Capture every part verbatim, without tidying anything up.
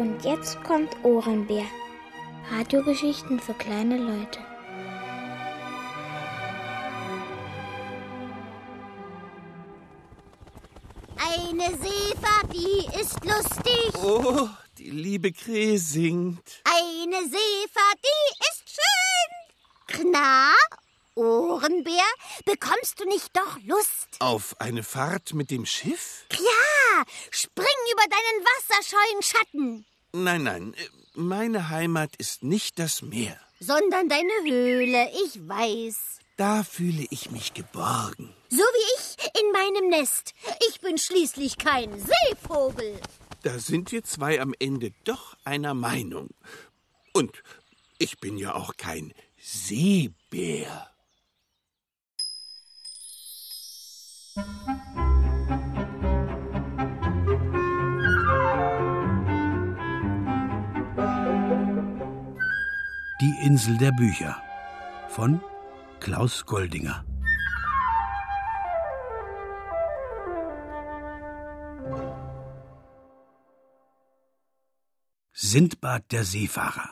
Und jetzt kommt Ohrenbär. Radiogeschichten für kleine Leute. Eine Seefahrt, die ist lustig. Oh, die liebe Krähe singt. Eine Seefahrt, die ist schön. Na, Ohrenbär, bekommst du nicht doch Lust? Auf eine Fahrt mit dem Schiff? Ja, spring über deinen wasserscheuen Schatten. Nein, nein, meine Heimat ist nicht das Meer. Sondern deine Höhle, ich weiß. Da fühle ich mich geborgen. So wie ich in meinem Nest. Ich bin schließlich kein Seevogel. Da sind wir zwei am Ende doch einer Meinung. Und ich bin ja auch kein Seebär. Die Insel der Bücher von Klaus Goldinger. Sindbad der Seefahrer.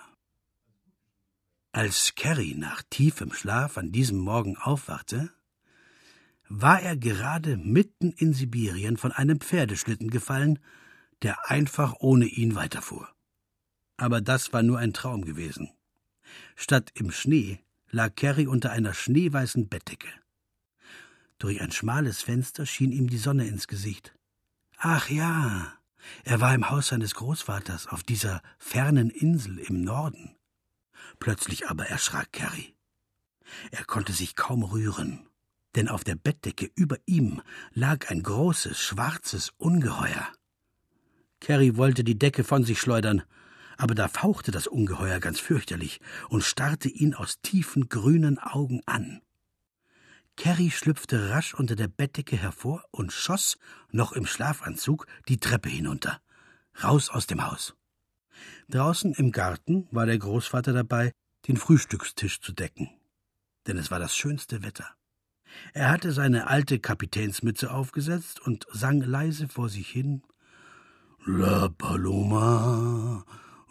Als Carrie nach tiefem Schlaf an diesem Morgen aufwachte, war er gerade mitten in Sibirien von einem Pferdeschlitten gefallen, der einfach ohne ihn weiterfuhr. Aber das war nur ein Traum gewesen. Statt im Schnee lag Carrie unter einer schneeweißen Bettdecke. Durch ein schmales Fenster schien ihm die Sonne ins Gesicht. Ach ja, er war im Haus seines Großvaters auf dieser fernen Insel im Norden. Plötzlich aber erschrak Carrie. Er konnte sich kaum rühren, denn auf der Bettdecke über ihm lag ein großes, schwarzes Ungeheuer. Carrie wollte die Decke von sich schleudern, aber da fauchte das Ungeheuer ganz fürchterlich und starrte ihn aus tiefen, grünen Augen an. Carrie schlüpfte rasch unter der Bettdecke hervor und schoss, noch im Schlafanzug, die Treppe hinunter, raus aus dem Haus. Draußen im Garten war der Großvater dabei, den Frühstückstisch zu decken, denn es war das schönste Wetter. Er hatte seine alte Kapitänsmütze aufgesetzt und sang leise vor sich hin: La Paloma,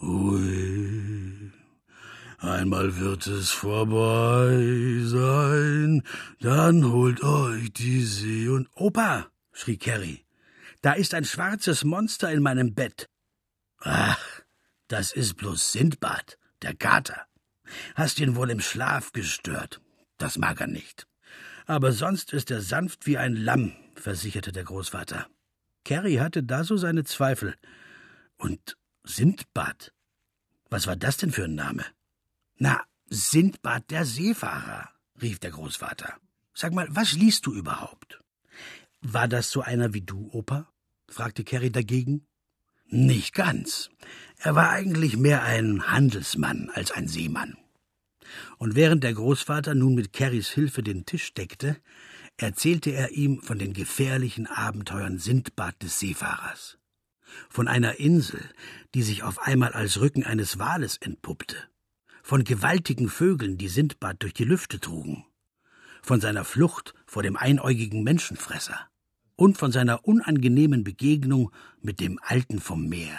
ui, einmal wird es vorbei sein, dann holt euch die See und... Opa, schrie Carrie, da ist ein schwarzes Monster in meinem Bett. Ach, das ist bloß Sindbad, der Kater. Hast ihn wohl im Schlaf gestört. Das mag er nicht. Aber sonst ist er sanft wie ein Lamm, versicherte der Großvater. Carrie hatte da so seine Zweifel. Und Sindbad? Was war das denn für ein Name? Na, Sindbad der Seefahrer, rief der Großvater. Sag mal, was liest du überhaupt? War das so einer wie du, Opa? Fragte Carrie dagegen. Nicht ganz. Er war eigentlich mehr ein Handelsmann als ein Seemann. Und während der Großvater nun mit Carries Hilfe den Tisch deckte, erzählte er ihm von den gefährlichen Abenteuern Sindbad des Seefahrers. Von einer Insel, die sich auf einmal als Rücken eines Wales entpuppte. Von gewaltigen Vögeln, die Sindbad durch die Lüfte trugen. Von seiner Flucht vor dem einäugigen Menschenfresser. Und von seiner unangenehmen Begegnung mit dem Alten vom Meer.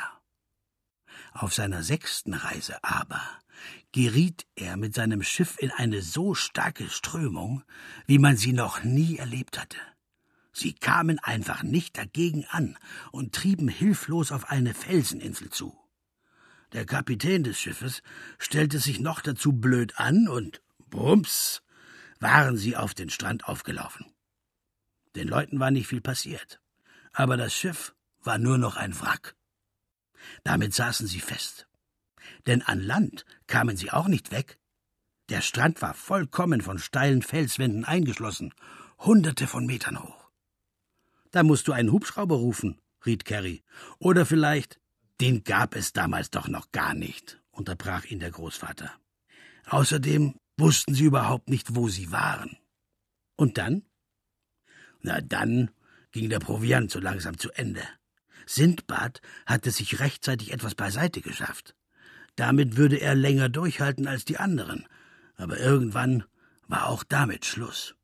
Auf seiner sechsten Reise aber geriet er mit seinem Schiff in eine so starke Strömung, wie man sie noch nie erlebt hatte. Sie kamen einfach nicht dagegen an und trieben hilflos auf eine Felseninsel zu. Der Kapitän des Schiffes stellte sich noch dazu blöd an und bums, waren sie auf den Strand aufgelaufen. Den Leuten war nicht viel passiert, aber das Schiff war nur noch ein Wrack. Damit saßen sie fest. Denn an Land kamen sie auch nicht weg. Der Strand war vollkommen von steilen Felswänden eingeschlossen, hunderte von Metern hoch. Da musst du einen Hubschrauber rufen, riet Carrie. Oder vielleicht, den gab es damals doch noch gar nicht, unterbrach ihn der Großvater. Außerdem wussten sie überhaupt nicht, wo sie waren. Und dann? Na dann ging der Proviant so langsam zu Ende. Sindbad hatte sich rechtzeitig etwas beiseite geschafft. Damit würde er länger durchhalten als die anderen, aber irgendwann war auch damit Schluss.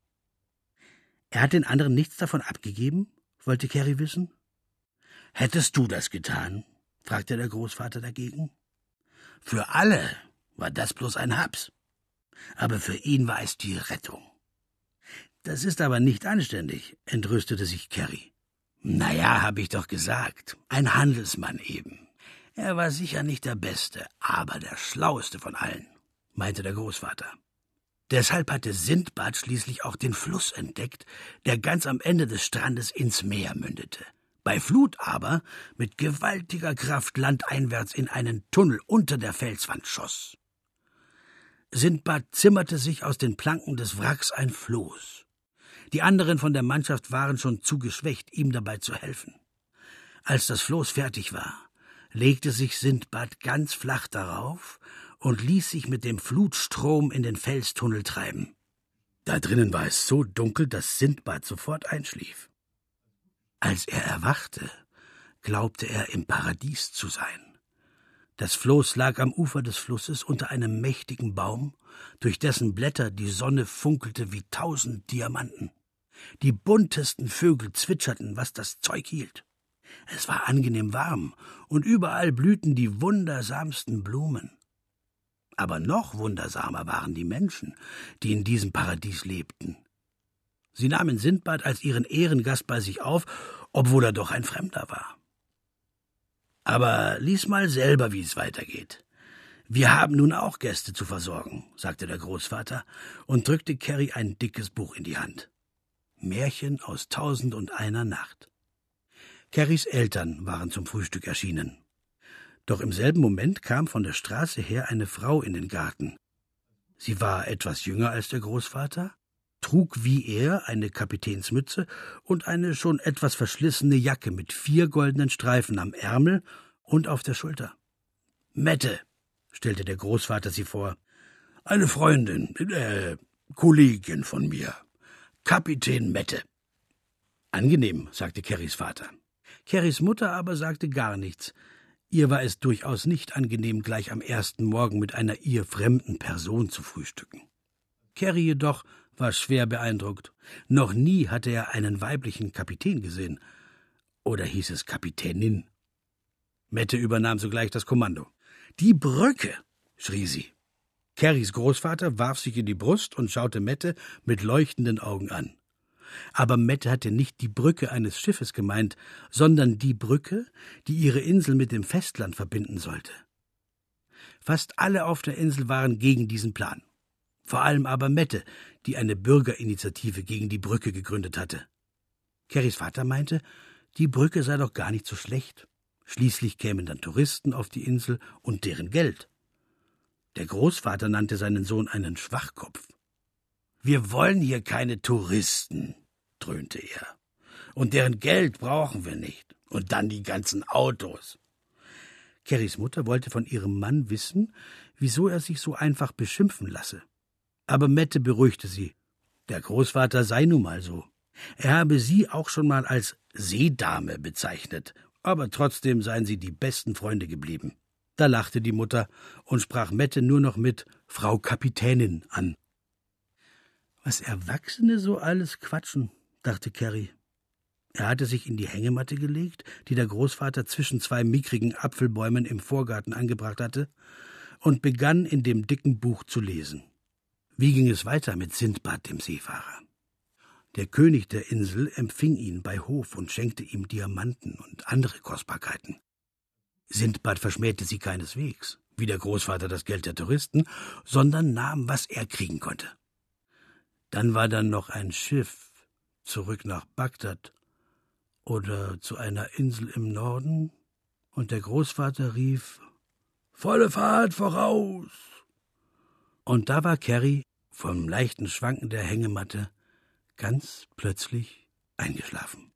Er hat den anderen nichts davon abgegeben, wollte Carrie wissen. Hättest du das getan? fragte der Großvater dagegen. Für alle war das bloß ein Haps, aber für ihn war es die Rettung. Das ist aber nicht anständig, entrüstete sich Carrie. Na ja, hab ich doch gesagt, ein Handelsmann eben. Er war sicher nicht der Beste, aber der Schlaueste von allen, meinte der Großvater. Deshalb hatte Sindbad schließlich auch den Fluss entdeckt, der ganz am Ende des Strandes ins Meer mündete. Bei Flut aber mit gewaltiger Kraft landeinwärts in einen Tunnel unter der Felswand schoss. Sindbad zimmerte sich aus den Planken des Wracks ein Floß. Die anderen von der Mannschaft waren schon zu geschwächt, ihm dabei zu helfen. Als das Floß fertig war, legte sich Sindbad ganz flach darauf und ließ sich mit dem Flutstrom in den Felstunnel treiben. Da drinnen war es so dunkel, dass Sindbad sofort einschlief. Als er erwachte, glaubte er, im Paradies zu sein. Das Floß lag am Ufer des Flusses unter einem mächtigen Baum, durch dessen Blätter die Sonne funkelte wie tausend Diamanten. Die buntesten Vögel zwitscherten, was das Zeug hielt. Es war angenehm warm, und überall blühten die wundersamsten Blumen. Aber noch wundersamer waren die Menschen, die in diesem Paradies lebten. Sie nahmen Sindbad als ihren Ehrengast bei sich auf, obwohl er doch ein Fremder war. »Aber lies mal selber, wie es weitergeht. Wir haben nun auch Gäste zu versorgen«, sagte der Großvater und drückte Carrie ein dickes Buch in die Hand. »Märchen aus Tausend und einer Nacht«. Carries Eltern waren zum Frühstück erschienen. Doch im selben Moment kam von der Straße her eine Frau in den Garten. Sie war etwas jünger als der Großvater, trug wie er eine Kapitänsmütze und eine schon etwas verschlissene Jacke mit vier goldenen Streifen am Ärmel und auf der Schulter. »Mette«, stellte der Großvater sie vor, »eine Freundin, äh, Kollegin von mir, Kapitän Mette.« »Angenehm«, sagte Carries Vater. Carries Mutter aber sagte gar nichts. Ihr war es durchaus nicht angenehm, gleich am ersten Morgen mit einer ihr fremden Person zu frühstücken. Carrie jedoch war schwer beeindruckt. Noch nie hatte er einen weiblichen Kapitän gesehen. Oder hieß es Kapitänin? Mette übernahm sogleich das Kommando. »Die Brücke«, schrie sie. Carries Großvater warf sich in die Brust und schaute Mette mit leuchtenden Augen an. Aber Mette hatte nicht die Brücke eines Schiffes gemeint, sondern die Brücke, die ihre Insel mit dem Festland verbinden sollte. Fast alle auf der Insel waren gegen diesen Plan. Vor allem aber Mette, die eine Bürgerinitiative gegen die Brücke gegründet hatte. Carries Vater meinte, die Brücke sei doch gar nicht so schlecht. Schließlich kämen dann Touristen auf die Insel und deren Geld. Der Großvater nannte seinen Sohn einen Schwachkopf. »Wir wollen hier keine Touristen«, dröhnte er. »Und deren Geld brauchen wir nicht. Und dann die ganzen Autos.« Carries Mutter wollte von ihrem Mann wissen, wieso er sich so einfach beschimpfen lasse. Aber Mette beruhigte sie. Der Großvater sei nun mal so. Er habe sie auch schon mal als Seedame bezeichnet, aber trotzdem seien sie die besten Freunde geblieben. Da lachte die Mutter und sprach Mette nur noch mit »Frau Kapitänin« an. »Was Erwachsene so alles quatschen«, dachte Carrie. Er hatte sich in die Hängematte gelegt, die der Großvater zwischen zwei mickrigen Apfelbäumen im Vorgarten angebracht hatte, und begann in dem dicken Buch zu lesen. Wie ging es weiter mit Sindbad, dem Seefahrer? Der König der Insel empfing ihn bei Hof und schenkte ihm Diamanten und andere Kostbarkeiten. Sindbad verschmähte sie keineswegs, wie der Großvater das Geld der Touristen, sondern nahm, was er kriegen konnte. Dann war dann noch ein Schiff zurück nach Bagdad oder zu einer Insel im Norden, und der Großvater rief, »Volle Fahrt voraus!« Und da war Carrie vom leichten Schwanken der Hängematte ganz plötzlich eingeschlafen.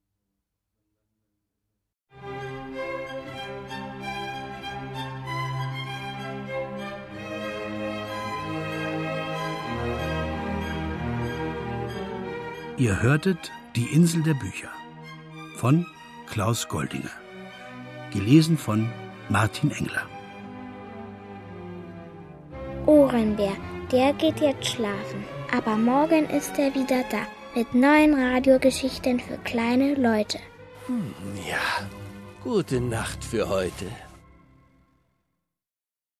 Ihr hörtet Die Insel der Bücher von Klaus Goldinger, gelesen von Martin Engler. Ohrenbär, der geht jetzt schlafen, aber morgen ist er wieder da mit neuen Radiogeschichten für kleine Leute. Hm, ja, gute Nacht für heute.